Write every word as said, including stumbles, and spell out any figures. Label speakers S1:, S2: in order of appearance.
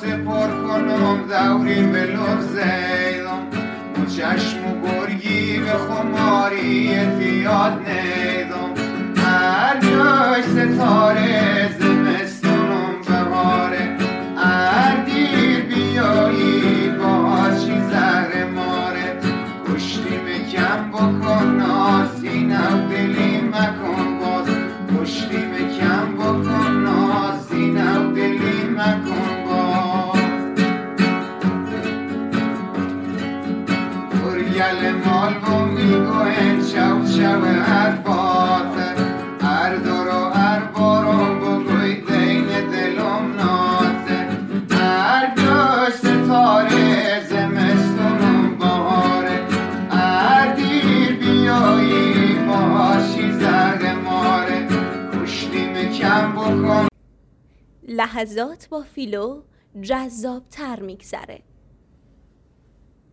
S1: پر کنم دوری به لغزیدم و چشم و گرگی به خماری اتیاد نیدم هر جای ستاره زمستونم بهاره هر دیر بیایی باز چی زهر ماره کشتی مکم بکن نازین و دلی مکن باز کشتی مکم بکن نازین و دلی مکن باز گل مال و میگوین شو شو حرفات هر دارو هر بارم بگوی دین دلم ناته هر جاش ستاره زمستونم بهاره هر دیر بیایی باشی زرد ماره کشتی مکم بکن.
S2: لحظات با فیلو جذاب تر میگذره.